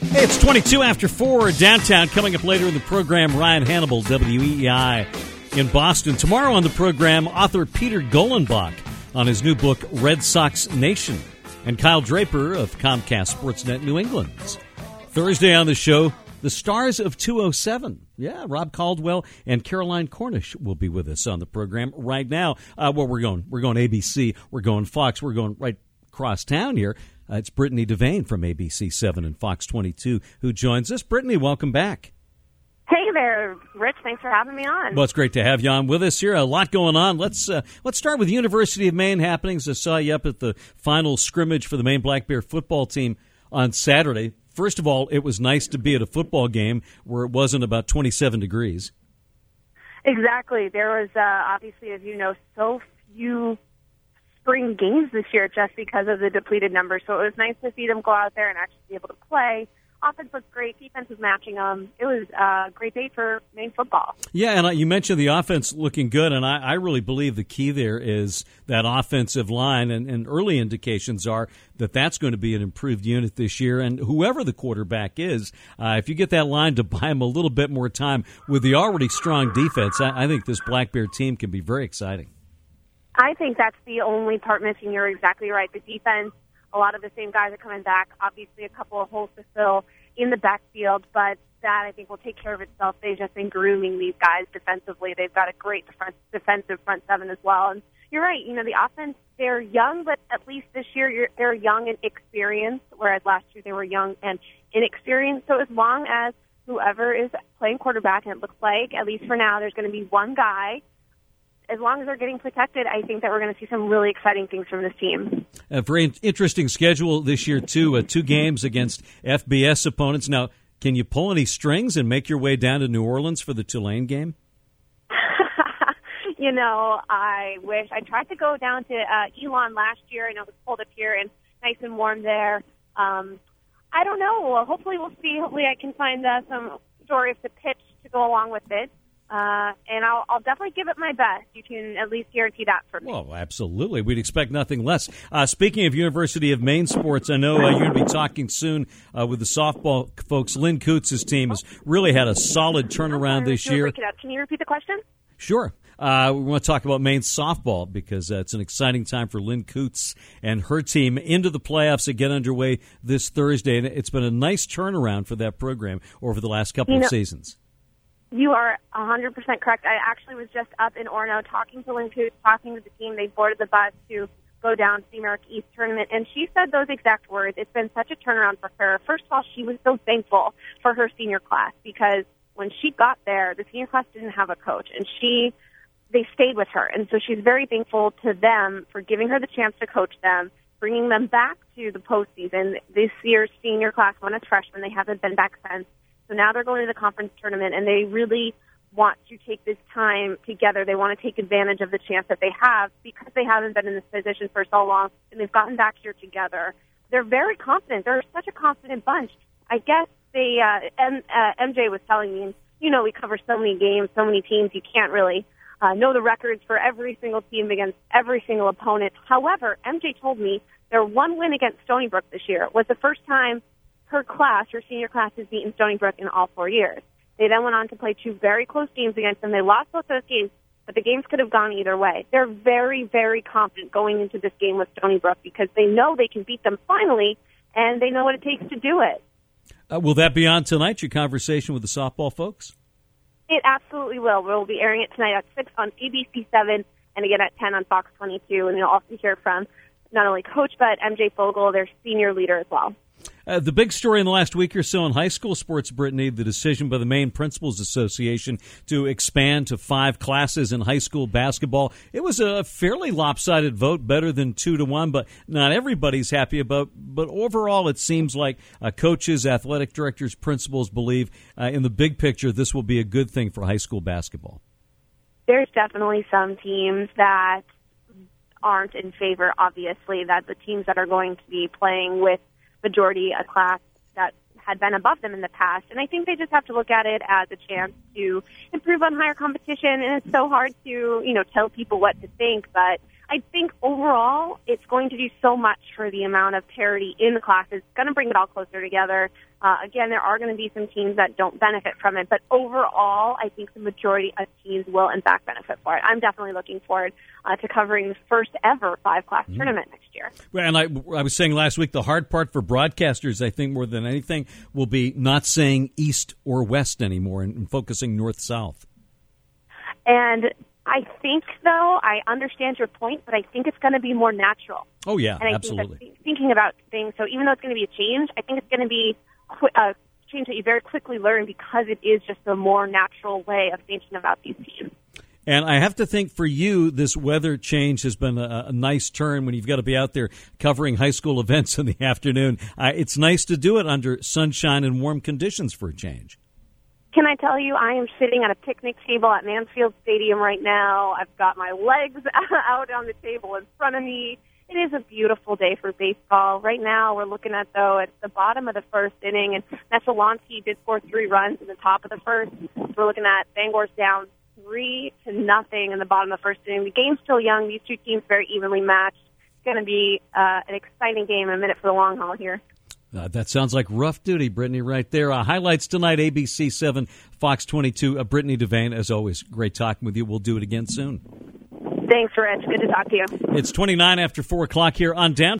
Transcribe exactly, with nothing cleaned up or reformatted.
Hey, it's twenty-two after four downtown. Coming up later in the program, Ryan Hannibal, W E E I in Boston. Tomorrow on the program, author Peter Golenbach on his new book, Red Sox Nation, and Kyle Draper of Comcast Sportsnet New England. Thursday on the show, the stars of two oh seven. Yeah, Rob Caldwell and Caroline Cornish will be with us on the program right now. Uh, well, we're going, we're going A B C, we're going Fox, we're going right across town here. Uh, it's Brittany Devane from A B C seven and Fox twenty-two who joins us. Brittany, welcome back. Hey there, Rich. Thanks for having me on. Well, it's great to have you on with us here. A lot going on. Let's uh, let's start with University of Maine happenings. I saw you up at the final scrimmage for the Maine Black Bear football team on Saturday. First of all, it was nice to be at a football game where it wasn't about twenty-seven degrees. Exactly. There was, uh, obviously, as you know, so few spring games this year just because of the depleted numbers. So it was nice to see them go out there and actually be able to play. Offense was great. Defense was matching them. It was a great day for Maine football. Yeah, and you mentioned the offense looking good, and I, I really believe the key there is that offensive line, and, and early indications are that that's going to be an improved unit this year. And whoever the quarterback is, uh, if you get that line to buy him a little bit more time with the already strong defense, I, I think this Black Bear team can be very exciting. I think that's the only part missing. You're exactly right. The defense, a lot of the same guys are coming back. Obviously, a couple of holes to fill in the backfield, but that I think will take care of itself. They've just been grooming these guys defensively. They've got a great defense, defensive front seven as well. And you're right. You know, the offense, they're young, but at least this year you're, they're young and experienced, whereas last year they were young and inexperienced. So as long as whoever is playing quarterback, and it looks like, at least for now, there's going to be one guy, as long as they're getting protected, I think that we're going to see some really exciting things from this team. A very interesting schedule this year, too. Uh, two games against F B S opponents. Now, can you pull any strings and make your way down to New Orleans for the Tulane game? You know, I wish. I tried to go down to uh, Elon last year. I know it was cold up here and nice and warm there. Um, I don't know. Well, hopefully we'll see. Hopefully I can find uh, some stories to pitch to go along with it. Uh, and I'll, I'll definitely give it my best. You can at least guarantee that for me. Well, absolutely. We'd expect nothing less. Uh, speaking of University of Maine sports, I know uh, you're going to be talking soon uh, with the softball folks. Lynn Coots' team has really had a solid turnaround this year. Break it up. Can you repeat the question? Sure. Uh, we want to talk about Maine softball because uh, it's an exciting time for Lynn Coots and her team into the playoffs that get underway this Thursday. And it's been a nice turnaround for that program over the last couple you know, of seasons. You are one hundred percent correct. I actually was just up in Orono talking to Lynn Coots, talking to the team. They boarded the bus to go down to the America East tournament, and she said those exact words. It's been such a turnaround for her. First of all, she was so thankful for her senior class because when she got there, the senior class didn't have a coach, and she they stayed with her. And so she's very thankful to them for giving her the chance to coach them, bringing them back to the postseason. This year's senior class went as freshmen. They haven't been back since. So now they're going to the conference tournament, and they really want to take this time together. They want to take advantage of the chance that they have because they haven't been in this position for so long, and they've gotten back here together. They're very confident. They're such a confident bunch. I guess they, uh, M, uh, M J was telling me, you know, we cover so many games, so many teams, you can't really uh, know the records for every single team against every single opponent. However, M J told me their one win against Stony Brook this year was the first time her class, her senior class, has beaten Stony Brook in all four years. They then went on to play two very close games against them. They lost both those games, but the games could have gone either way. They're very, very confident going into this game with Stony Brook because they know they can beat them finally, and they know what it takes to do it. Uh, will that be on tonight, your conversation with the softball folks? It absolutely will. We'll be airing it tonight at six on A B C seven and again at ten on Fox twenty-two, and you'll also hear from not only Coach but M J Fogle, their senior leader as well. Uh, the big story in the last week or so in high school sports, Brittany, the decision by the Maine Principals Association to expand to five classes in high school basketball. It was a fairly lopsided vote, better than two to one, but not everybody's happy about. But overall, it seems like uh, coaches, athletic directors, principals believe uh, in the big picture this will be a good thing for high school basketball. There's definitely some teams that aren't in favor, obviously, that the teams that are going to be playing with majority a class that had been above them in the past. And I think they just have to look at it as a chance to improve on higher competition. And it's so hard to, you know, tell people what to think. But I think overall it's going to do so much for the amount of parity in the classes. It's going to bring it all closer together. Uh, again, there are going to be some teams that don't benefit from it, but overall, I think the majority of teams will, in fact, benefit for it. I'm definitely looking forward uh, to covering the first ever five-class mm-hmm. tournament next year. Well, and I, I was saying last week, the hard part for broadcasters, I think, more than anything, will be not saying east or west anymore and, and focusing north-south. And I think, though, I understand your point, but I think it's going to be more natural. Oh, yeah, and I absolutely. Think that thinking about things, so even though it's going to be a change, I think it's going to be a change that you very quickly learn because it is just a more natural way of thinking about these teams. And I have to think for you, this weather change has been a, a nice turn when you've got to be out there covering high school events in the afternoon. Uh, it's nice to do it under sunshine and warm conditions for a change. Can I tell you, I am sitting at a picnic table at Mansfield Stadium right now. I've got my legs out on the table in front of me. It is a beautiful day for baseball. Right now, we're looking at, though, at the bottom of the first inning, and Messalonskee did score three runs in the top of the first. So we're looking at Bangor's down three to nothing in the bottom of the first inning. The game's still young. These two teams very evenly matched. It's going to be uh, an exciting game, a minute for the long haul here. Uh, that sounds like rough duty, Brittany, right there. Uh, highlights tonight, A B C seven, Fox twenty-two. Uh, Brittany Devane, as always, great talking with you. We'll do it again soon. Thanks, Rich. Good to talk to you. It's twenty-nine after four o'clock here on Down.